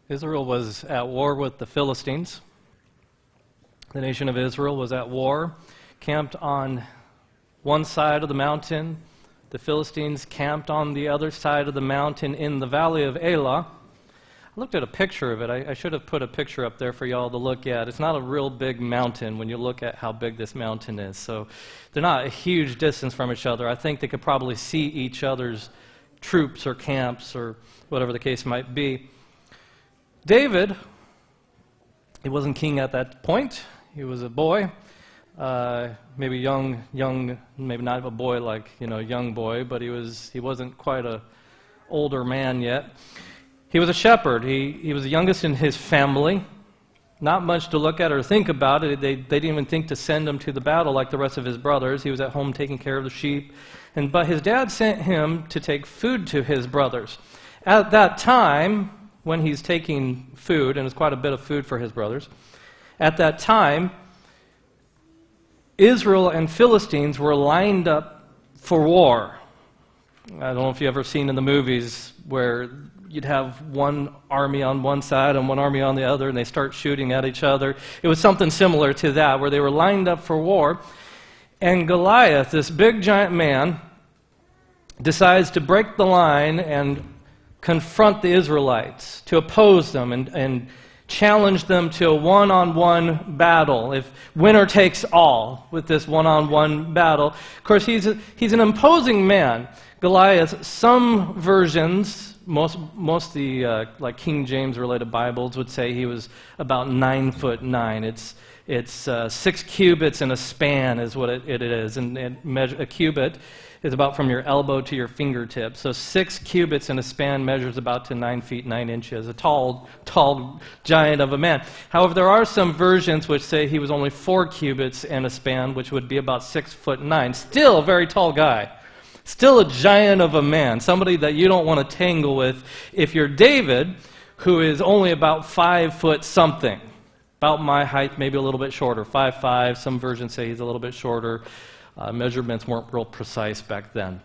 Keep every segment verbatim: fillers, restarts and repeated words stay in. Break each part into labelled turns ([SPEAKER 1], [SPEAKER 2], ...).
[SPEAKER 1] Israel was at war with the Philistines. The nation of Israel was at war, camped on one side of the mountain. The Philistines camped on the other side of the mountain in the valley of Elah. I looked at a picture of it. I, I should have put a picture up there for y'all to look at. It's not a real big mountain when you look at how big this mountain is. So they're not a huge distance from each other. I think they could probably see each other's troops or camps or whatever the case might be. David, he wasn't king at that point. He was a boy, uh, maybe young, young, maybe not a boy like, you know, young boy, but he was, he wasn't quite a older man yet. He was a shepherd. He, he was the youngest in his family. Not much to look at or think about. They, they didn't even think to send him to the battle like the rest of his brothers. He was at home taking care of the sheep. And, but his dad sent him to take food to his brothers. At that time, when he's taking food, and it's quite a bit of food for his brothers, at that time, Israel and Philistines were lined up for war. I don't know if you've ever seen in the movies where you'd have one army on one side and one army on the other, and they start shooting at each other. It was something similar to that, where they were lined up for war. And Goliath, this big giant man, decides to break the line and confront the Israelites, to oppose them and, and challenge them to a one-on-one battle. If winner takes all with this one-on-one battle. Of course, he's, a, he's an imposing man. Goliath, some versions, most, most of the uh, like King James related Bibles would say he was about nine foot nine. It's, it's uh, six cubits in a span is what it, it is. And, and measure, a cubit is about from your elbow to your fingertip. So six cubits in a span measures about to nine feet, nine inches. A tall, tall giant of a man. However, there are some versions which say he was only four cubits in a span, which would be about six foot nine. Still a very tall guy. Still a giant of a man. Somebody that you don't want to tangle with if you're David, who is only about five foot something. About my height, maybe a little bit shorter. Five, five. Some versions say he's a little bit shorter. Uh, measurements weren't real precise back then.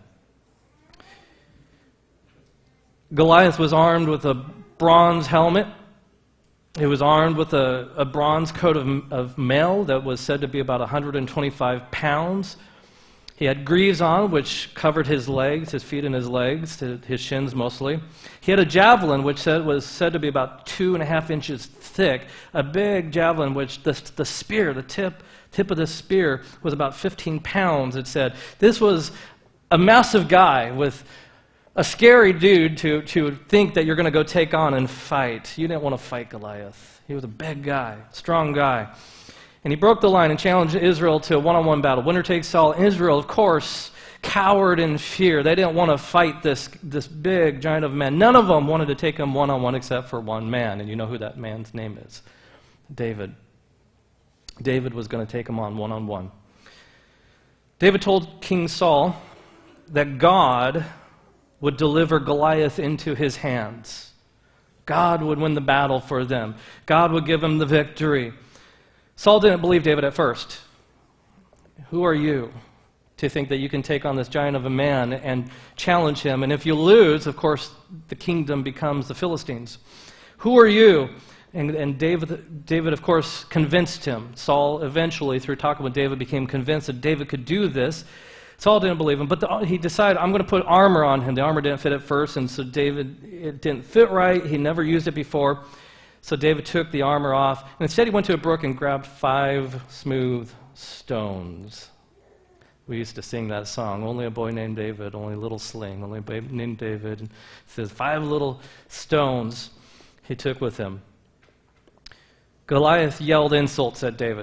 [SPEAKER 1] Goliath was armed with a bronze helmet. He was armed with a, a bronze coat of, of mail that was said to be about one hundred twenty-five pounds. He had greaves on, which covered his legs, his feet and his legs, his shins mostly. He had a javelin, which said, was said to be about two and a half inches thick. A big javelin, which the, the spear, the tip, tip of the spear was about fifteen pounds, it said. This was a massive guy with a scary dude to, to think that you're going to go take on and fight. You didn't want to fight Goliath. He was a big guy, strong guy. And he broke the line and challenged Israel to a one-on-one battle. Winner takes all. Israel, of course, cowered in fear. They didn't want to fight this, this big giant of a man. None of them wanted to take him one-on-one except for one man. And you know who that man's name is. David. David was going to take him on one-on-one. David told King Saul that God would deliver Goliath into his hands. God would win the battle for them. God would give him the victory. Saul didn't believe David at first. Who are you to think that you can take on this giant of a man and challenge him? And if you lose, of course, the kingdom becomes the Philistines. Who are you? And, and David, David, of course, convinced him. Saul eventually, through talking with David, became convinced that David could do this. Saul didn't believe him, but the, he decided, I'm going to put armor on him. The armor didn't fit at first, and so David, it didn't fit right. He never used it before. So David took the armor off, and instead he went to a brook and grabbed five smooth stones. We used to sing that song, only a boy named David, only a little sling, only a baby named David. And it says five little stones he took with him. Goliath yelled insults at David.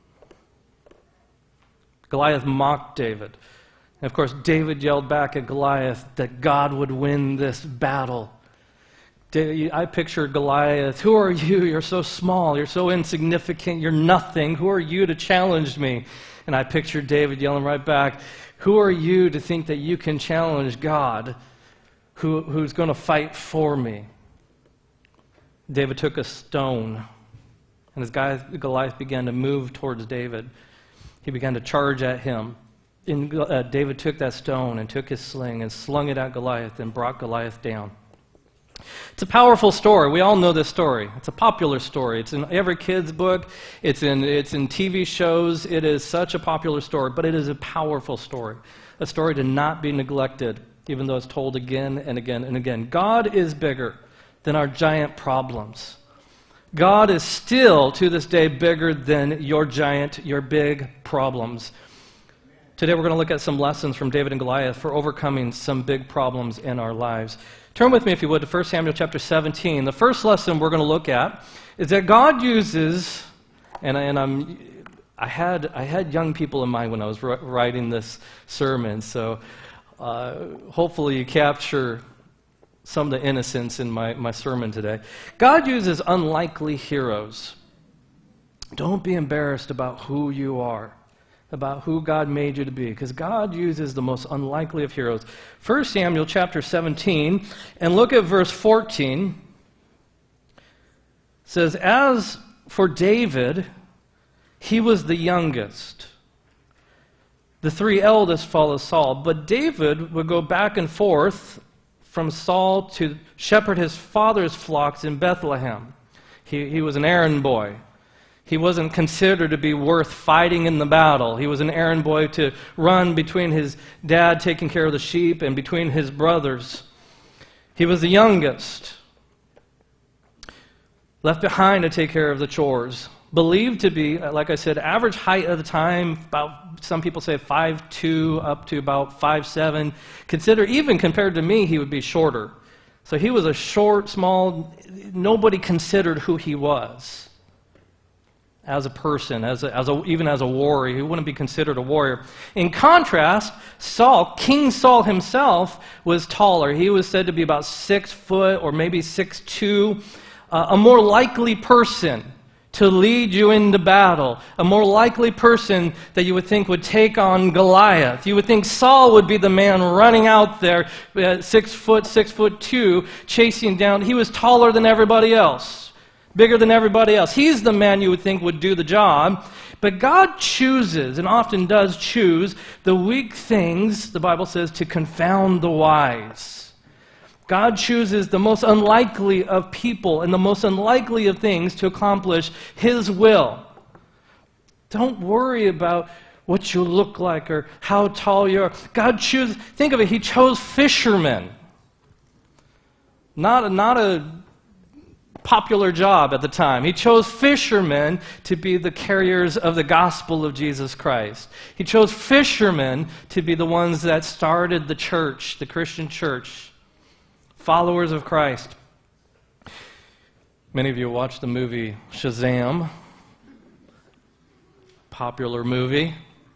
[SPEAKER 1] Goliath mocked David. And of course, David yelled back at Goliath that God would win this battle. I pictured Goliath. Who are you? You're so small. You're so insignificant. You're nothing. Who are you to challenge me? And I pictured David yelling right back, who are you to think that you can challenge God who, who's going to fight for me? David took a stone, and as guy, Goliath began to move towards David, he began to charge at him. And uh, David took that stone and took his sling and slung it at Goliath and brought Goliath down. It's a powerful story. We all know this story. It's a popular story. It's in every kid's book. It's in, it's in T V shows. It is such a popular story, but it is a powerful story. A story to not be neglected, even though it's told again and again and again. God is bigger than our giant problems. God is still, to this day, bigger than your giant, your big problems. Today we're going to look at some lessons from David and Goliath for overcoming some big problems in our lives. Turn with me, if you would, to First Samuel chapter seventeen. The first lesson we're going to look at is that God uses, and, I, and I'm, I had I had young people in mind when I was writing this sermon, so uh, hopefully you capture some of the innocence in my, my sermon today. God uses unlikely heroes. Don't be embarrassed about who you are, about who God made you to be, because God uses the most unlikely of heroes. First Samuel chapter seventeen, and look at verse fourteen. It says, as for David, he was the youngest. The three eldest followed Saul, but David would go back and forth from Saul to shepherd his father's flocks in Bethlehem. He, he was an errand boy. He wasn't considered to be worth fighting in the battle. He was an errand boy to run between his dad taking care of the sheep and between his brothers. He was the youngest, left behind to take care of the chores. Believed to be, like I said, average height of the time, about, some people say five two up to about five seven. Consider, even compared to me, he would be shorter. So he was a short, small, nobody considered who he was as a person, as a, as a, even as a warrior. He wouldn't be considered a warrior. In contrast, Saul, King Saul himself, was taller. He was said to be about six foot or maybe six two, uh, a more likely person to lead you into battle, a more likely person that you would think would take on Goliath. You would think Saul would be the man running out there, uh, six foot, six foot two, chasing down. He was taller than everybody else, bigger than everybody else. He's the man you would think would do the job. But God chooses, and often does choose, the weak things, the Bible says, to confound the wise. God chooses the most unlikely of people and the most unlikely of things to accomplish His will. Don't worry about what you look like or how tall you are. God chooses, think of it, He chose fishermen. Not a, not a popular job at the time. He chose fishermen to be the carriers of the gospel of Jesus Christ. He chose fishermen to be the ones that started the church, the Christian church. Followers of Christ. Many of you watched the movie Shazam. Popular movie.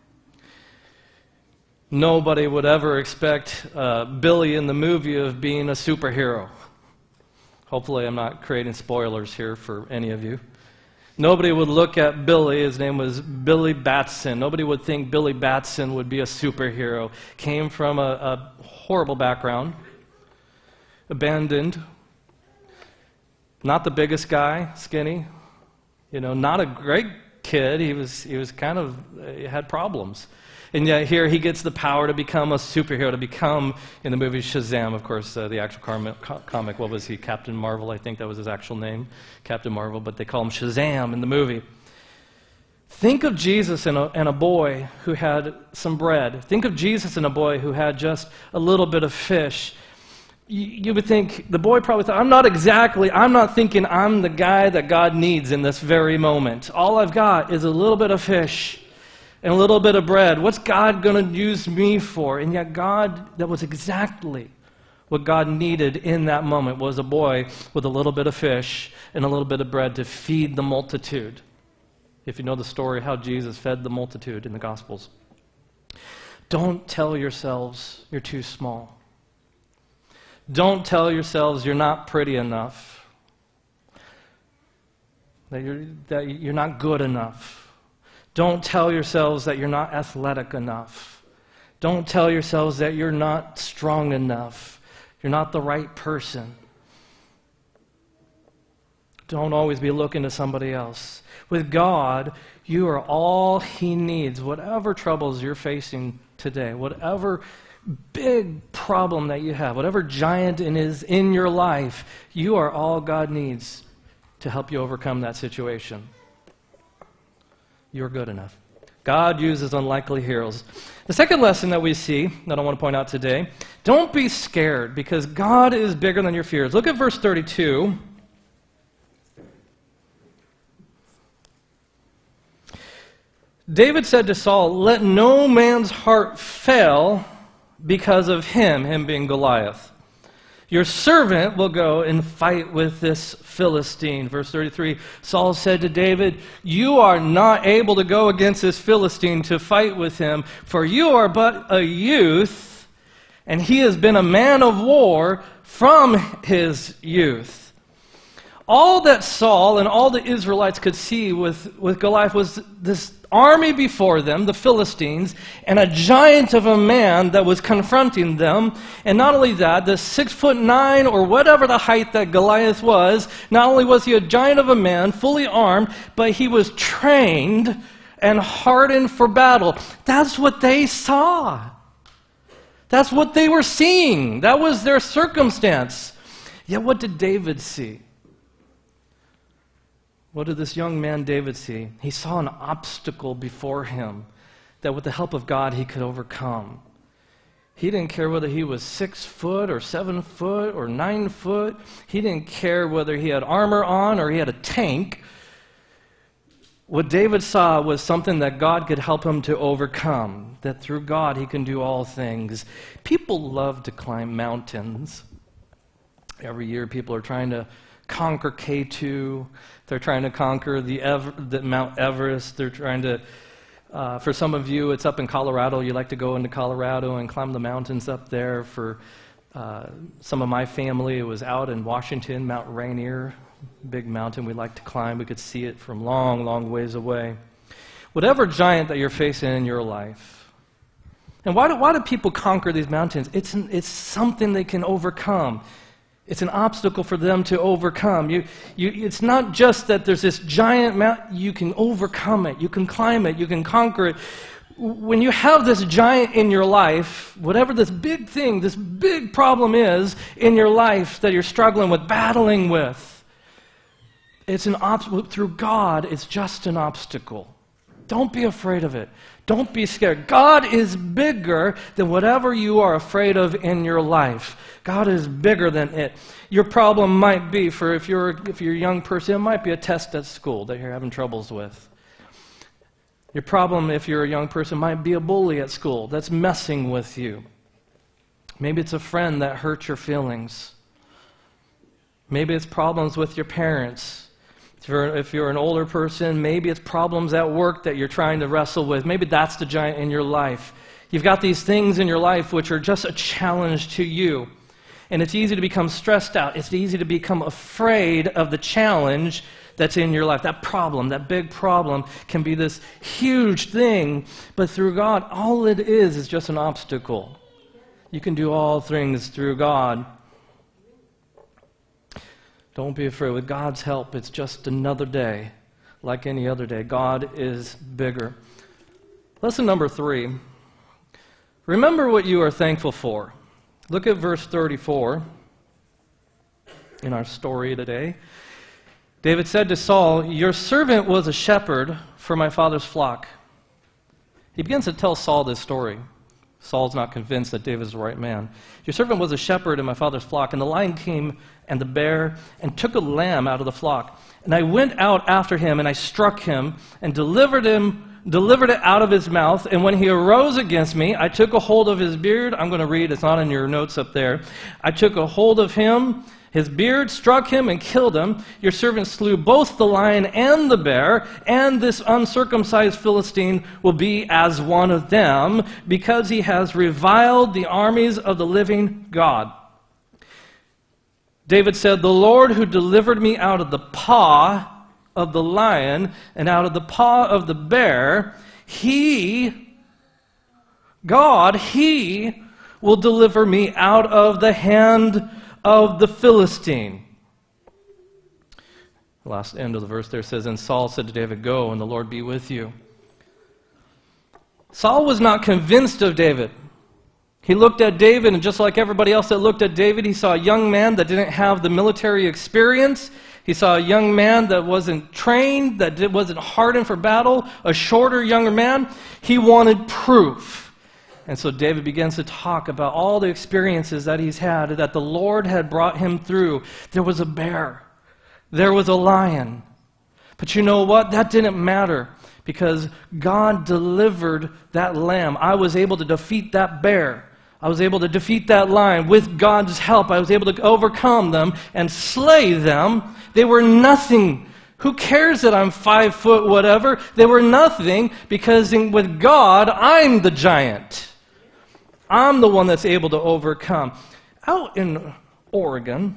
[SPEAKER 1] Nobody would ever expect uh, Billy in the movie of being a superhero. Hopefully I'm not creating spoilers here for any of you. Nobody would look at Billy, his name was Billy Batson. Nobody would think Billy Batson would be a superhero. Came from a, a horrible background. Abandoned, not the biggest guy, skinny, you know, not a great kid. He was he was kind of he had problems, and yet here he gets the power to become a superhero, to become, in the movie Shazam, of course, uh, the actual comic, comic. What was he? Captain Marvel, I think that was his actual name, Captain Marvel. But they call him Shazam in the movie. Think of Jesus and a, and a boy who had some bread. Think of Jesus and a boy who had just a little bit of fish. You would think, the boy probably thought, I'm not exactly, I'm not thinking I'm the guy that God needs in this very moment. All I've got is a little bit of fish and a little bit of bread. What's God going to use me for? And yet God, that was exactly what God needed in that moment, was a boy with a little bit of fish and a little bit of bread to feed the multitude. If you know the story how Jesus fed the multitude in the Gospels. Don't tell yourselves you're too small. Don't tell yourselves you're not pretty enough, that you're, that you're not good enough. Don't tell yourselves that you're not athletic enough. Don't tell yourselves that you're not strong enough. You're not the right person. Don't always be looking to somebody else. With God, you are all He needs. Whatever troubles you're facing today, whatever big problem that you have, whatever giant it is in your life, you are all God needs to help you overcome that situation. You're good enough. God uses unlikely heroes. The second lesson that we see, that I want to point out today, don't be scared, because God is bigger than your fears. Look at verse thirty-two. David said to Saul, "Let no man's heart fail because of him," him being Goliath. "Your servant will go and fight with this Philistine." Verse thirty-three, Saul said to David, "You are not able to go against this Philistine to fight with him, for you are but a youth, and he has been a man of war from his youth." All that Saul and all the Israelites could see with, with Goliath was this army before them, the Philistines, and a giant of a man that was confronting them. And not only that, the six foot nine or whatever the height that Goliath was, not only was he a giant of a man, fully armed, but he was trained and hardened for battle. That's what they saw. That's what they were seeing. That was their circumstance. Yet what did David see? What did this young man David see? He saw an obstacle before him that with the help of God he could overcome. He didn't care whether he was six foot or seven foot or nine foot. He didn't care whether he had armor on or he had a tank. What David saw was something that God could help him to overcome, that through God he can do all things. People love to climb mountains. Every year people are trying to conquer K two. They're trying to conquer the, Ever- the Mount Everest. They're trying to, uh, for some of you, it's up in Colorado. You like to go into Colorado and climb the mountains up there. For uh, some of my family, it was out in Washington, Mount Rainier, big mountain we like to climb. We could see it from long, long ways away. Whatever giant that you're facing in your life. And why do, why do people conquer these mountains? It's, an, it's something they can overcome. It's an obstacle for them to overcome. You, you, it's not just that there's this giant mountain. You can overcome it. You can climb it. You can conquer it. When you have this giant in your life, whatever this big thing, this big problem is in your life that you're struggling with, battling with, it's an obstacle. Through God, it's just an obstacle. Don't be afraid of it. Don't be scared. God is bigger than whatever you are afraid of in your life. God is bigger than it. Your problem might be, for if you're if you're a young person, it might be a test at school that you're having troubles with. Your problem, if you're a young person, might be a bully at school that's messing with you. Maybe it's a friend that hurts your feelings. Maybe it's problems with your parents. If you're, if you're an older person, maybe it's problems at work that you're trying to wrestle with. Maybe that's the giant in your life. You've got these things in your life which are just a challenge to you. And it's easy to become stressed out. It's easy to become afraid of the challenge that's in your life. That problem, that big problem, can be this huge thing. But through God, all it is is just an obstacle. You can do all things through God. Don't be afraid. With God's help, it's just another day, like any other day. God is bigger. Lesson number three. Remember what you are thankful for. Look at verse thirty-four in our story today. David said to Saul, "Your servant was a shepherd for my father's flock." He begins to tell Saul this story. Saul's not convinced that David is the right man. "Your servant was a shepherd in my father's flock, and the lion came and the bear and took a lamb out of the flock. And I went out after him, and I struck him and delivered him, delivered it out of his mouth. And when he arose against me, I took a hold of his beard." I'm going to read, it's not in your notes up there. "I took a hold of him, his beard, struck him, and killed him. Your servant slew both the lion and the bear, and this uncircumcised Philistine will be as one of them, because he has reviled the armies of the living God." David said, "The Lord who delivered me out of the paw of the lion and out of the paw of the bear, he, God, he will deliver me out of the hand of the Philistine." The last end of the verse there says, "And Saul said to David, 'Go, and the Lord be with you.'" Saul was not convinced of David. He looked at David, and just like everybody else that looked at David, he saw a young man that didn't have the military experience. He saw a young man that wasn't trained, that wasn't hardened for battle, a shorter, younger man. He wanted proof. And so David begins to talk about all the experiences that he's had, that the Lord had brought him through. There was a bear. There was a lion. But you know what? That didn't matter, because God delivered that lamb. I was able to defeat that bear. I was able to defeat that lion with God's help. I was able to overcome them and slay them. They were nothing. Who cares that I'm five foot whatever? They were nothing, because in, with God, I'm the giant. I'm the one that's able to overcome. Out in Oregon,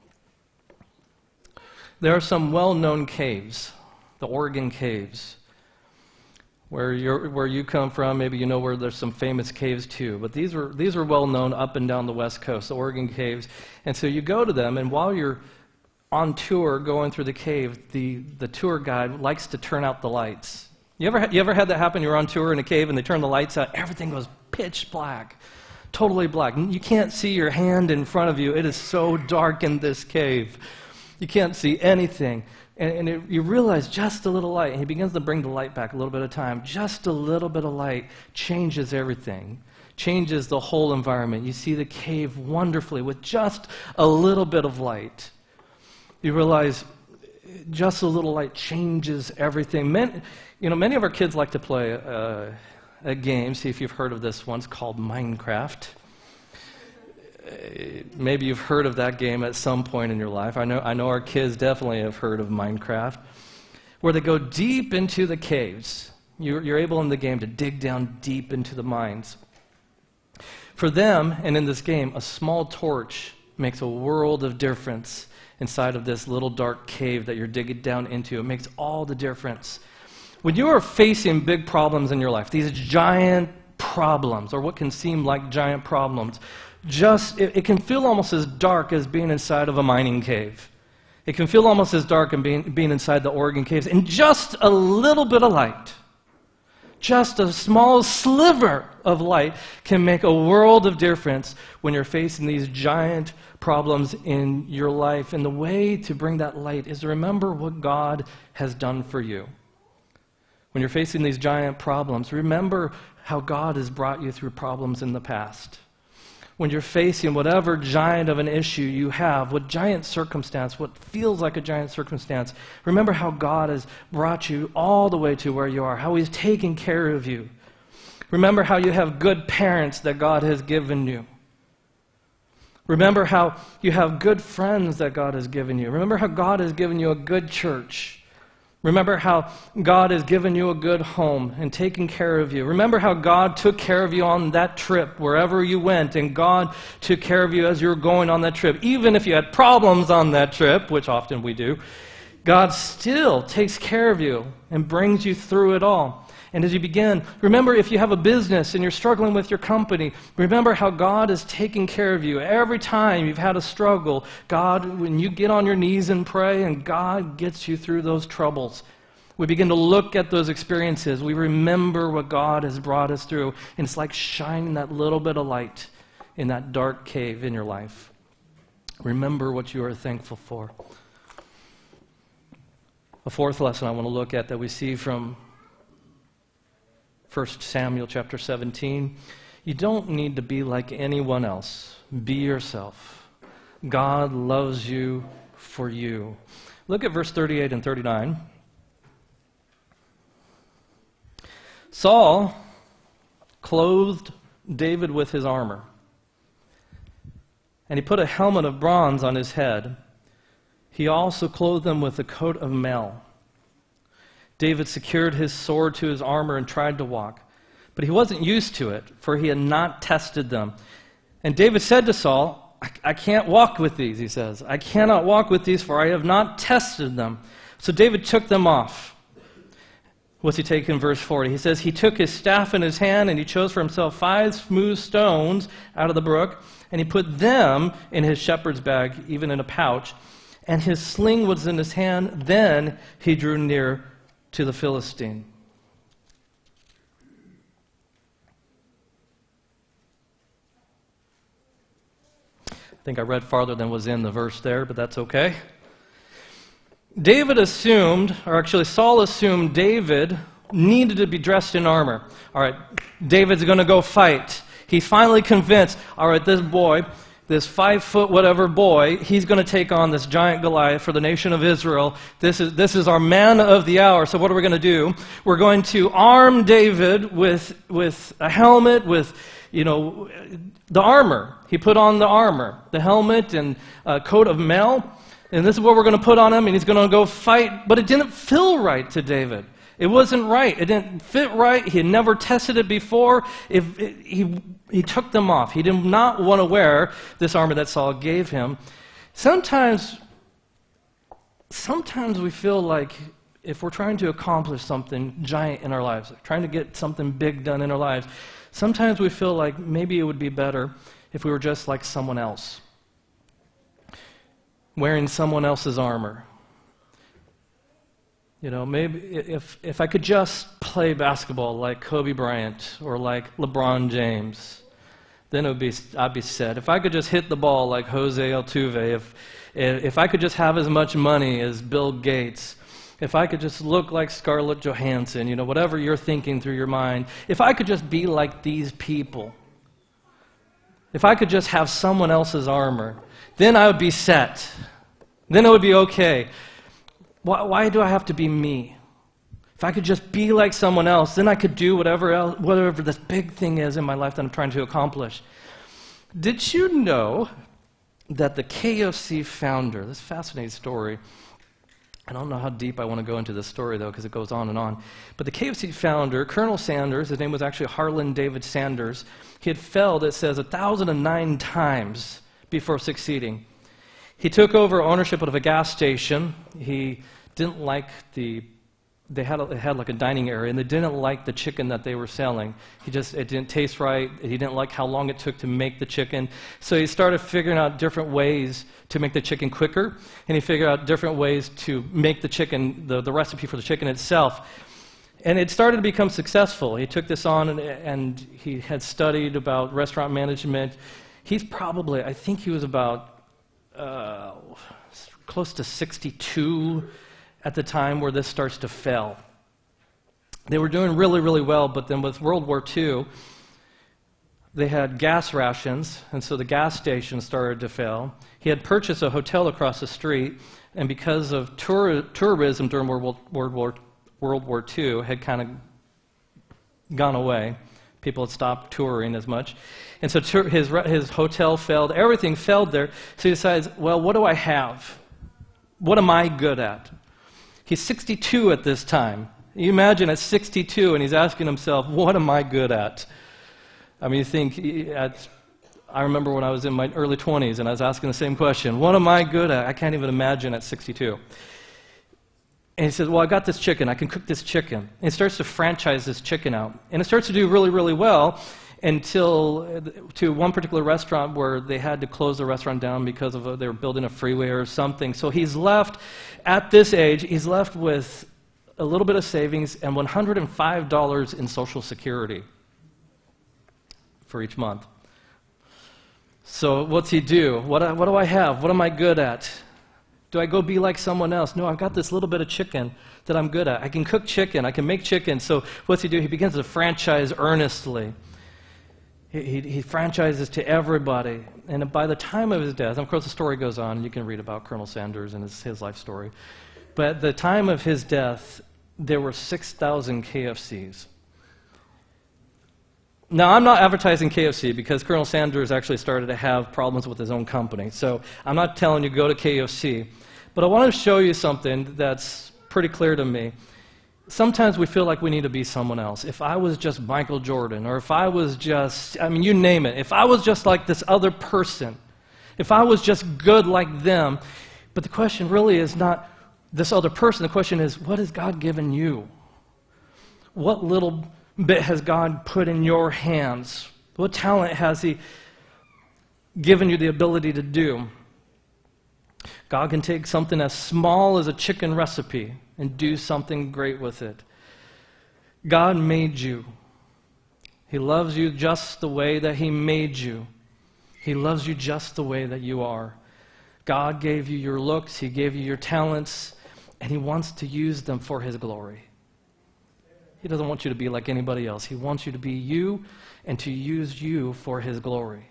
[SPEAKER 1] there are some well-known caves, the Oregon Caves. Where, you're, where you come from, maybe you know where there's some famous caves too. But these were, these were well known up and down the West Coast, the Oregon Caves. And so you go to them, and while you're on tour going through the cave, the, the tour guide likes to turn out the lights. You ever, you ever had that happen? You're on tour in a cave and they turn the lights out. Everything goes pitch black, totally black. You can't see your hand in front of you. It is so dark in this cave. You can't see anything. And, and it, you realize just a little light, and he begins to bring the light back a little bit of time. Just a little bit of light changes everything, changes the whole environment. You see the cave wonderfully with just a little bit of light. You realize just a little light changes everything. Men, you know, many of our kids like to play uh, a game. See if you've heard of this one. It's called Minecraft. Maybe you've heard of that game at some point in your life. I know, I know our kids definitely have heard of Minecraft, where they go deep into the caves. You're, you're able in the game to dig down deep into the mines. For them, and in this game, a small torch makes a world of difference inside of this little dark cave that you're digging down into. It makes all the difference. When you are facing big problems in your life, these giant problems, or what can seem like giant problems, Just, it, it can feel almost as dark as being inside of a mining cave. It can feel almost as dark as being, being inside the Oregon Caves. And just a little bit of light, just a small sliver of light can make a world of difference when you're facing these giant problems in your life. And the way to bring that light is to remember what God has done for you. When you're facing these giant problems, remember how God has brought you through problems in the past. When you're facing whatever giant of an issue you have, what giant circumstance, what feels like a giant circumstance, remember how God has brought you all the way to where you are, how He's taken care of you. Remember how you have good parents that God has given you. Remember how you have good friends that God has given you. Remember how God has given you a good church. Remember how God has given you a good home and taken care of you. Remember how God took care of you on that trip, wherever you went, and God took care of you as you were going on that trip. Even if you had problems on that trip, which often we do, God still takes care of you and brings you through it all. And as you begin, remember if you have a business and you're struggling with your company, remember how God is taking care of you. Every time you've had a struggle, God, when you get on your knees and pray, and God gets you through those troubles, we begin to look at those experiences. We remember what God has brought us through, and it's like shining that little bit of light in that dark cave in your life. Remember what you are thankful for. A fourth lesson I want to look at that we see from First Samuel chapter seventeen, you don't need to be like anyone else. Be yourself. God loves you for you. Look at verse thirty-eight and thirty-nine. Saul clothed David with his armor, and he put a helmet of bronze on his head. He also clothed him with a coat of mail. David secured his sword to his armor and tried to walk, but he wasn't used to it, for he had not tested them. And David said to Saul, I, I can't walk with these, he says. I cannot walk with these, for I have not tested them. So David took them off. What's he take in verse forty? He says, he took his staff in his hand, and he chose for himself five smooth stones out of the brook, and he put them in his shepherd's bag, even in a pouch, and his sling was in his hand. Then he drew near to the Philistine. I think I read farther than was in the verse there, but that's okay. David assumed, or actually Saul assumed David needed to be dressed in armor. All right, David's going to go fight. He's finally convinced, all right, this boy, this five-foot whatever boy, he's going to take on this giant Goliath for the nation of Israel. This is, this is our man of the hour. So what are we going to do? We're going to arm David with, with a helmet, with, you know, the armor. He put on the armor, the helmet and a coat of mail. And this is what we're going to put on him, and he's going to go fight. But it didn't feel right to David. It wasn't right. It didn't fit right. He had never tested it before. If it, he, he took them off. He did not want to wear this armor that Saul gave him. Sometimes, sometimes we feel like if we're trying to accomplish something giant in our lives, trying to get something big done in our lives, sometimes we feel like maybe it would be better if we were just like someone else, wearing someone else's armor. You know, maybe if, if I could just play basketball like Kobe Bryant or like LeBron James, then it would be, I'd be set. If I could just hit the ball like Jose Altuve, if, if I could just have as much money as Bill Gates, if I could just look like Scarlett Johansson, you know, whatever you're thinking through your mind, if I could just be like these people, if I could just have someone else's armor, then I would be set. Then it would be okay. Why, why do I have to be me? If I could just be like someone else, then I could do whatever else, whatever this big thing is in my life that I'm trying to accomplish. Did you know that the K F C founder, this fascinating story, I don't know how deep I want to go into this story, though, because it goes on and on. But the K F C founder, Colonel Sanders, his name was actually Harlan David Sanders, he had failed, it says, one thousand nine times before succeeding. He took over ownership of a gas station. He didn't like the, they had, a, they had like a dining area, and they didn't like the chicken that they were selling. He just, it didn't taste right. He didn't like how long it took to make the chicken. So he started figuring out different ways to make the chicken quicker, and he figured out different ways to make the chicken, the, the recipe for the chicken itself. And it started to become successful. He took this on, and, and he had studied about restaurant management. He's probably, I think he was about Uh, close to sixty-two at the time where this starts to fail. They were doing really, really well, but then with World War Two, they had gas rations, and so the gas station started to fail. He had purchased a hotel across the street, and because of tour tourism during World War, World War Two had kind of gone away. People had stopped touring as much. And so his, his hotel failed. Everything failed there. So he decides, well, what do I have? What am I good at? He's sixty-two at this time. You imagine at sixty-two, and he's asking himself, what am I good at? I mean, you think, at, I remember when I was in my early twenties, and I was asking the same question, what am I good at? I can't even imagine at sixty-two. And he says, well, I got this chicken. I can cook this chicken. And he starts to franchise this chicken out. And it starts to do really, really well until to one particular restaurant where they had to close the restaurant down because of a, they were building a freeway or something. So he's left, at this age, he's left with a little bit of savings and one hundred five dollars in Social Security for each month. So what's he do? What, what do I have? What am I good at? Do I go be like someone else? No, I've got this little bit of chicken that I'm good at. I can cook chicken. I can make chicken. So what's he do? He begins to franchise earnestly. He, he, he franchises to everybody. And by the time of his death, and of course the story goes on, and you can read about Colonel Sanders and his, his life story. But at the time of his death, there were six thousand K F Cs. Now, I'm not advertising K F C because Colonel Sanders actually started to have problems with his own company. So I'm not telling you go to K F C. But I want to show you something that's pretty clear to me. Sometimes we feel like we need to be someone else. If I was just Michael Jordan, or if I was just, I mean, you name it. If I was just like this other person, if I was just good like them. But the question really is not this other person. The question is, what has God given you? What little bit has God put in your hands? What talent has He given you the ability to do? God can take something as small as a chicken recipe and do something great with it. God made you. He loves you just the way that He made you. He loves you just the way that you are. God gave you your looks, He gave you your talents, and He wants to use them for His glory. He doesn't want you to be like anybody else. He wants you to be you and to use you for His glory.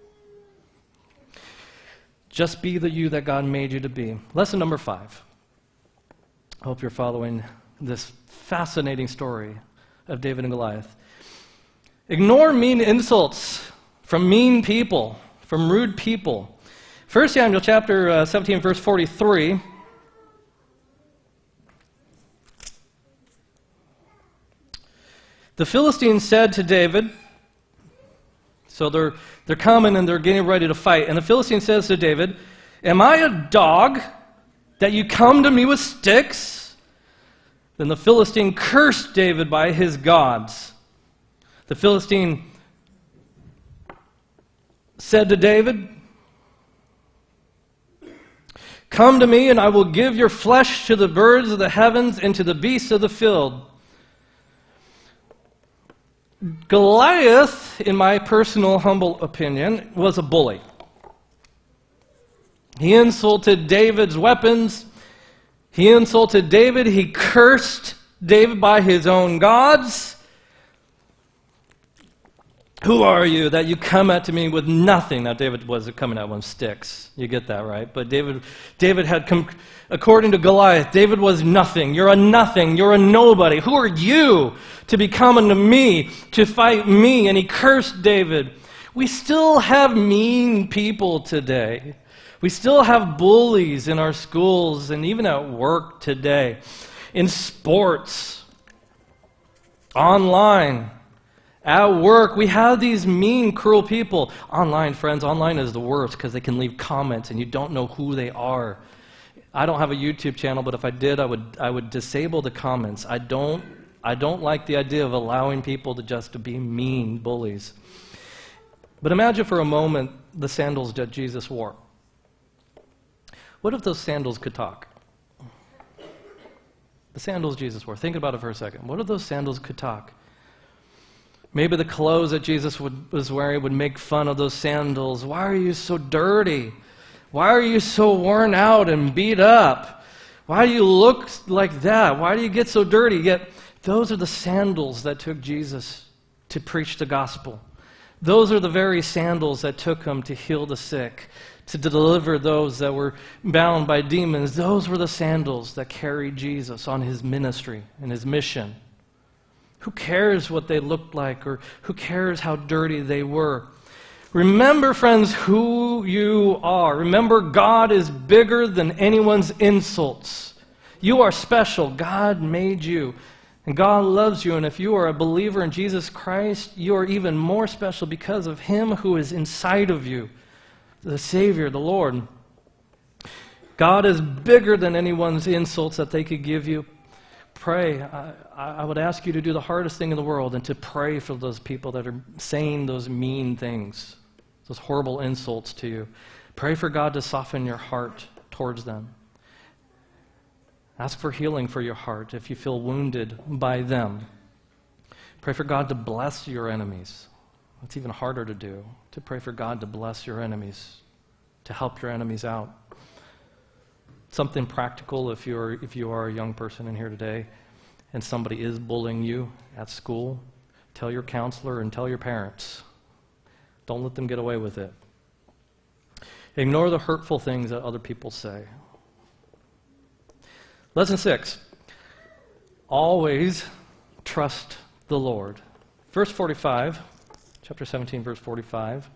[SPEAKER 1] Just be the you that God made you to be. Lesson number five. I hope you're following this fascinating story of David and Goliath. Ignore mean insults from mean people, from rude people. First Samuel chapter uh, seventeen, verse forty-three. The Philistines said to David, so they're, they're coming and they're getting ready to fight, and the Philistine says to David, "Am I a dog that you come to me with sticks?" Then the Philistine cursed David by his gods. The Philistine said to David, "Come to me, and I will give your flesh to the birds of the heavens and to the beasts of the field." Goliath, in my personal humble opinion, was a bully. He insulted David's weapons. He insulted David. He cursed David by his own gods. "Who are you that you come at me with nothing?" Now, David wasn't coming at with sticks. You get that, right? But David, David had come, according to Goliath, David was nothing. You're a nothing. You're a nobody. Who are you to be coming to me, to fight me? And he cursed David. We still have mean people today. We still have bullies in our schools and even at work today, in sports, online. At work, we have these mean, cruel people. Online, friends, online is the worst because they can leave comments and you don't know who they are. I don't have a YouTube channel, but if I did, I would I would disable the comments. I don't I don't like the idea of allowing people to just to be mean bullies. But imagine for a moment the sandals that Jesus wore. What if those sandals could talk? The sandals Jesus wore. Think about it for a second. What if those sandals could talk? Maybe the clothes that Jesus would, was wearing would make fun of those sandals. "Why are you so dirty? Why are you so worn out and beat up? Why do you look like that? Why do you get so dirty?" Yet those are the sandals that took Jesus to preach the gospel. Those are the very sandals that took him to heal the sick, to deliver those that were bound by demons. Those were the sandals that carried Jesus on his ministry and his mission. Who cares what they looked like, or who cares how dirty they were? Remember, friends, who you are. Remember, God is bigger than anyone's insults. You are special. God made you, and God loves you. And if you are a believer in Jesus Christ, you are even more special because of Him who is inside of you, the Savior, the Lord. God is bigger than anyone's insults that they could give you. Pray. I, I would ask you to do the hardest thing in the world and to pray for those people that are saying those mean things, those horrible insults to you. Pray for God to soften your heart towards them. Ask for healing for your heart if you feel wounded by them. Pray for God to bless your enemies. It's even harder to do, to pray for God to bless your enemies, to help your enemies out. Something practical if you're if you are a young person in here today and somebody is bullying you at school, tell your counselor and tell your parents. Don't let them get away with it. Ignore the hurtful things that other people say. Lesson six. Always trust the Lord. Verse forty-five, chapter seventeen, verse forty-five.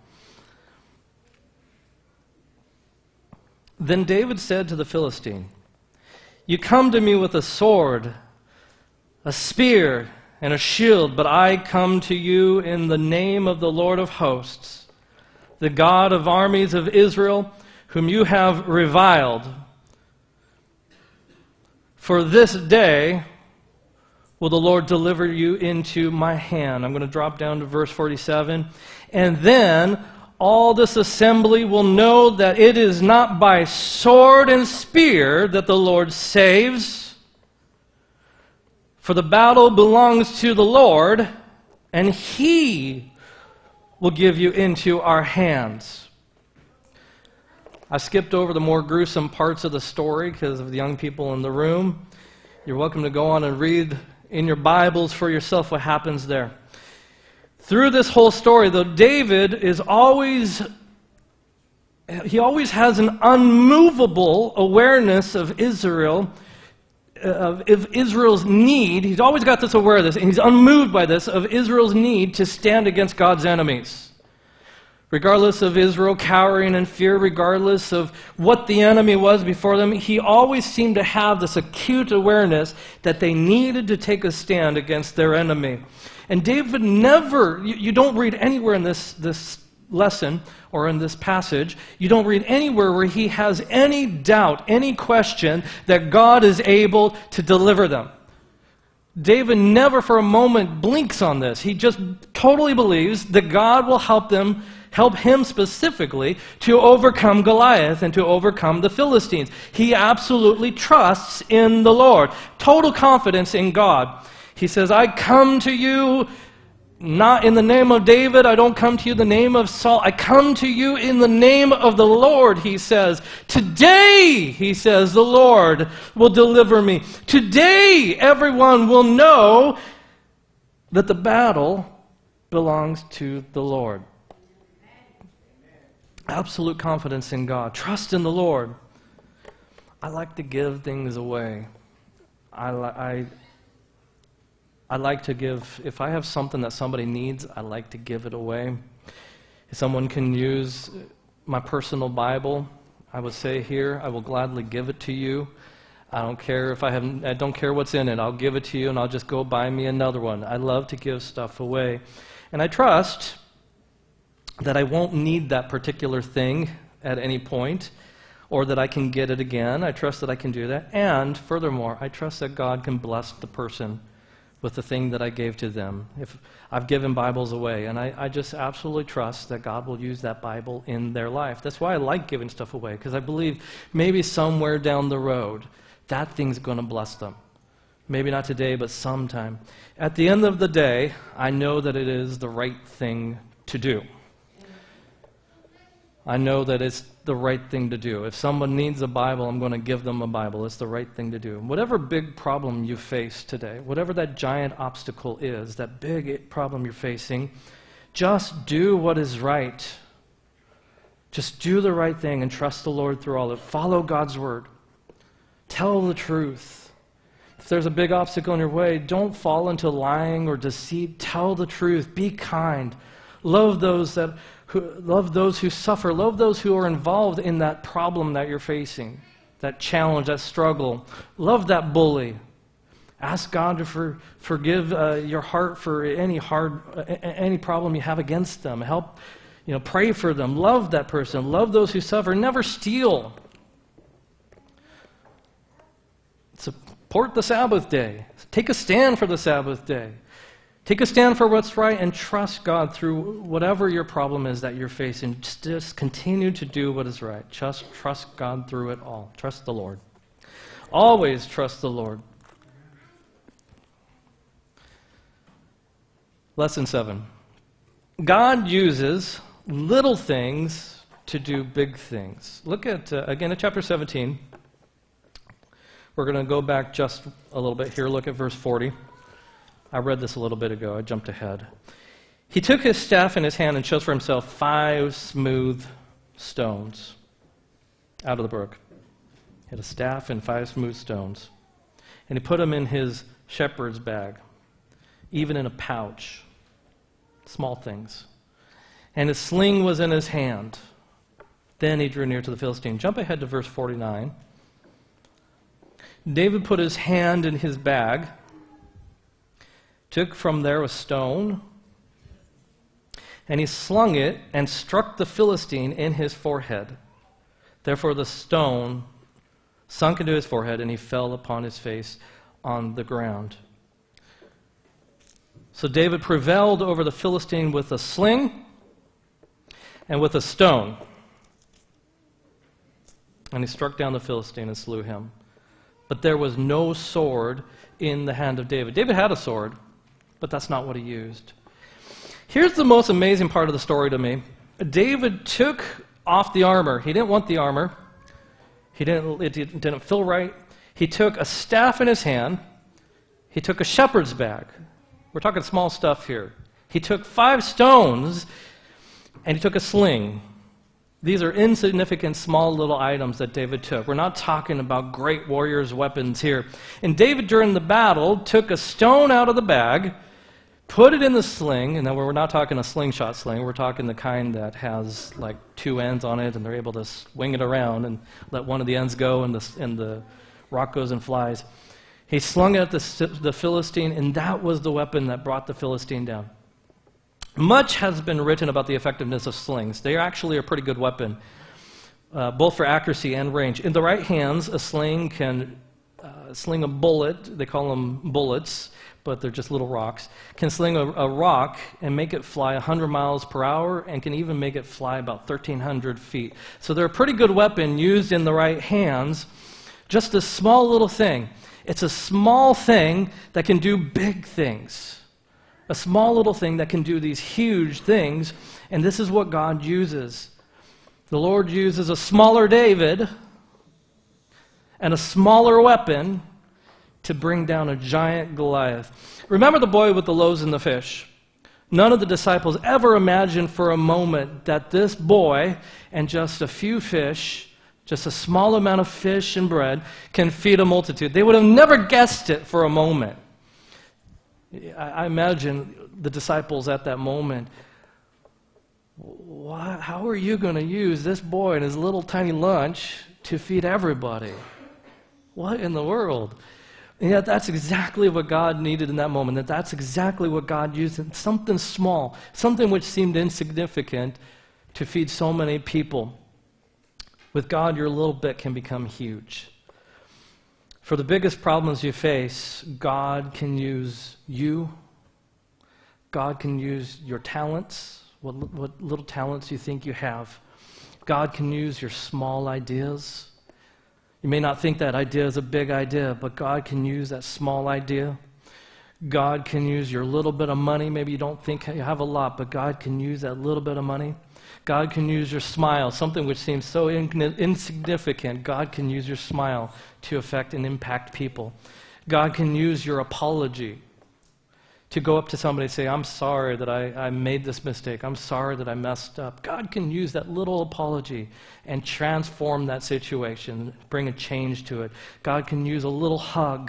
[SPEAKER 1] Then David said to the Philistine, "You come to me with a sword, a spear, and a shield, but I come to you in the name of the Lord of hosts, the God of armies of Israel, whom you have reviled. For this day will the Lord deliver you into my hand." I'm going to drop down to verse forty-seven. "And then all this assembly will know that it is not by sword and spear that the Lord saves, for the battle belongs to the Lord, and He will give you into our hands." I skipped over the more gruesome parts of the story because of the young people in the room. You're welcome to go on and read in your Bibles for yourself what happens there. Through this whole story, though, David is always, he always has an unmovable awareness of Israel, of, of Israel's need. He's always got this awareness, and he's unmoved by this, of Israel's need to stand against God's enemies. Regardless of Israel cowering in fear, regardless of what the enemy was before them, he always seemed to have this acute awareness that they needed to take a stand against their enemy. And David never, you, you don't read anywhere in this, this lesson or in this passage, you don't read anywhere where he has any doubt, any question that God is able to deliver them. David never for a moment blinks on this. He just totally believes that God will help them, help him specifically to overcome Goliath and to overcome the Philistines. He absolutely trusts in the Lord. Total confidence in God. He says, I come to you not in the name of David. I don't come to you in the name of Saul. I come to you in the name of the Lord, he says. Today, he says, the Lord will deliver me. Today, everyone will know that the battle belongs to the Lord. Absolute confidence in God. Trust in the Lord. I like to give things away. I, I, I like to give, if I have something that somebody needs, I like to give it away. If someone can use my personal Bible, I would say here, I will gladly give it to you. I don't care if I have, I don't care what's in it. I'll give it to you and I'll just go buy me another one. I love to give stuff away. And I trust that I won't need that particular thing at any point, or that I can get it again. I trust that I can do that. And furthermore, I trust that God can bless the person with the thing that I gave to them. If I've given Bibles away, and I, I just absolutely trust that God will use that Bible in their life. That's why I like giving stuff away, because I believe maybe somewhere down the road, that thing's going to bless them. Maybe not today, but sometime. At the end of the day, I know that it is the right thing to do. I know that it's the right thing to do. If someone needs a Bible, I'm going to give them a Bible. It's the right thing to do. Whatever big problem you face today, whatever that giant obstacle is, that big problem you're facing, just do what is right. Just do the right thing and trust the Lord through all of it. Follow God's word. Tell the truth. If there's a big obstacle in your way, don't fall into lying or deceit. Tell the truth. Be kind. Love those that who, love those who suffer. Love those who are involved in that problem that you're facing, that challenge, that struggle. Love that bully. Ask God to for, forgive uh, your heart for any hard, uh, any problem you have against them. Help, you know, pray for them. Love that person. Love those who suffer. Never steal. Support the Sabbath day. Take a stand for the Sabbath day. Take a stand for what's right and trust God through whatever your problem is that you're facing. Just, just continue to do what is right. Just trust God through it all. Trust the Lord. Always trust the Lord. Lesson seven. God uses little things to do big things. Look at, uh, again, at chapter seventeen. We're going to go back just a little bit here. Look at verse forty. I read this a little bit ago. I jumped ahead. He took his staff in his hand and chose for himself five smooth stones out of the brook. He had a staff and five smooth stones. And he put them in his shepherd's bag, even in a pouch. Small things. And his sling was in his hand. Then he drew near to the Philistine. Jump ahead to verse forty-nine. David put his hand in his bag, took from there a stone, and he slung it and struck the Philistine in his forehead. Therefore the stone sunk into his forehead, and he fell upon his face on the ground. So David prevailed over the Philistine with a sling and with a stone. And he struck down the Philistine and slew him. But there was no sword in the hand of David. David had a sword, but that's not what he used. Here's the most amazing part of the story to me. David took off the armor. He didn't want the armor. He didn't, it didn't feel right. He took a staff in his hand. He took a shepherd's bag. We're talking small stuff here. He took five stones, and he took a sling. These are insignificant, small little items that David took. We're not talking about great warriors' weapons here. And David, during the battle, took a stone out of the bag, put it in the sling, and then we're not talking a slingshot sling. We're talking the kind that has like two ends on it, and they're able to swing it around and let one of the ends go, and the, and the rock goes and flies. He slung it at the, the Philistine, and that was the weapon that brought the Philistine down. Much has been written about the effectiveness of slings. They are actually a pretty good weapon, uh, both for accuracy and range. In the right hands, a sling can uh, sling a bullet. They call them bullets, but they're just little rocks. Can sling a, a rock and make it fly one hundred miles per hour, and can even make it fly about thirteen hundred feet. So they're a pretty good weapon used in the right hands. Just a small little thing. It's a small thing that can do big things. A small little thing that can do these huge things, and this is what God uses. The Lord uses a smaller David and a smaller weapon to bring down a giant Goliath. Remember the boy with the loaves and the fish. None of the disciples ever imagined for a moment that this boy and just a few fish, just a small amount of fish and bread, can feed a multitude. They would have never guessed it for a moment. I imagine the disciples at that moment, what, how are you going to use this boy and his little tiny lunch to feed everybody? What in the world? And yet that's exactly what God needed in that moment, that that's exactly what God used, something small, something which seemed insignificant to feed so many people. With God, your little bit can become huge. For the biggest problems you face, God can use you. God can use your talents, what, what little talents you think you have. God can use your small ideas. You may not think that idea is a big idea, but God can use that small idea. God can use your little bit of money. Maybe you don't think you have a lot, but God can use that little bit of money. God can use your smile, something which seems so in- insignificant. God can use your smile to affect and impact people. God can use your apology to go up to somebody and say, I'm sorry that I, I made this mistake. I'm sorry that I messed up. God can use that little apology and transform that situation, bring a change to it. God can use a little hug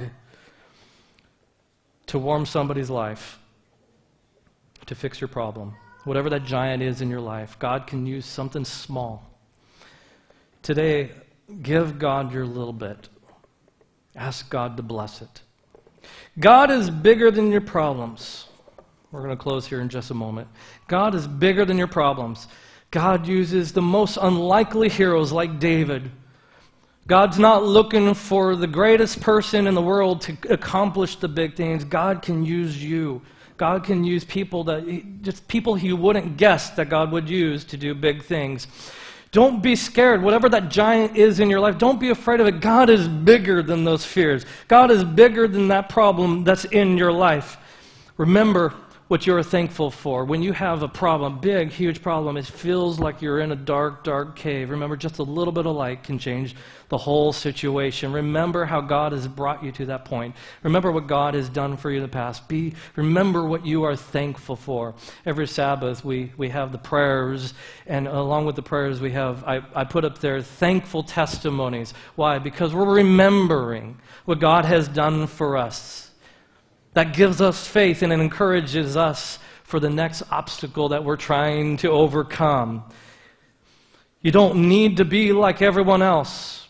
[SPEAKER 1] to warm somebody's life, to fix your problem. Whatever that giant is in your life, God can use something small. Today, give God your little bit. Ask God to bless it. God is bigger than your problems. We're going to close here in just a moment. God is bigger than your problems. God uses the most unlikely heroes like David. God's not looking for the greatest person in the world to accomplish the big things. God can use you. God can use people that, just people he wouldn't guess that God would use to do big things. Don't be scared. Whatever that giant is in your life, don't be afraid of it. God is bigger than those fears. God is bigger than that problem that's in your life. Remember what you're thankful for. When you have a problem, big, huge problem, it feels like you're in a dark, dark cave. Remember, just a little bit of light can change the whole situation. Remember how God has brought you to that point. Remember what God has done for you in the past. Be, remember what you are thankful for. Every Sabbath, we, we have the prayers, and along with the prayers, we have, I, I put up there, thankful testimonies. Why? Because we're remembering what God has done for us. That gives us faith and it encourages us for the next obstacle that we're trying to overcome. You don't need to be like everyone else.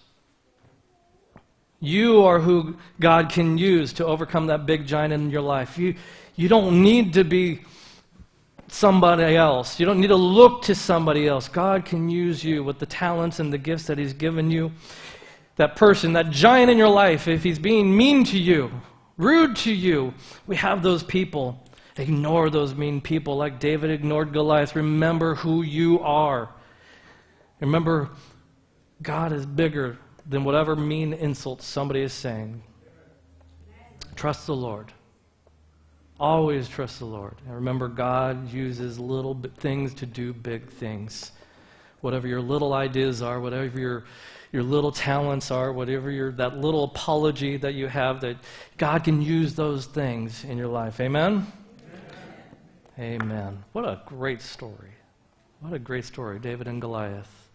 [SPEAKER 1] You are who God can use to overcome that big giant in your life. You, you don't need to be somebody else. You don't need to look to somebody else. God can use you with the talents and the gifts that He's given you. That person, that giant in your life, if he's being mean to you, rude to you, we have those people. Ignore those mean people like David ignored Goliath. Remember who you are. Remember, God is bigger than whatever mean insults somebody is saying. Trust the Lord. Always trust the Lord. And remember, God uses little things to do big things. whatever your little ideas are, whatever your your little talents are, whatever your that little apology that you have, that God can use those things in your life. Amen? Amen. Amen. What a great story. What a great story, David and Goliath.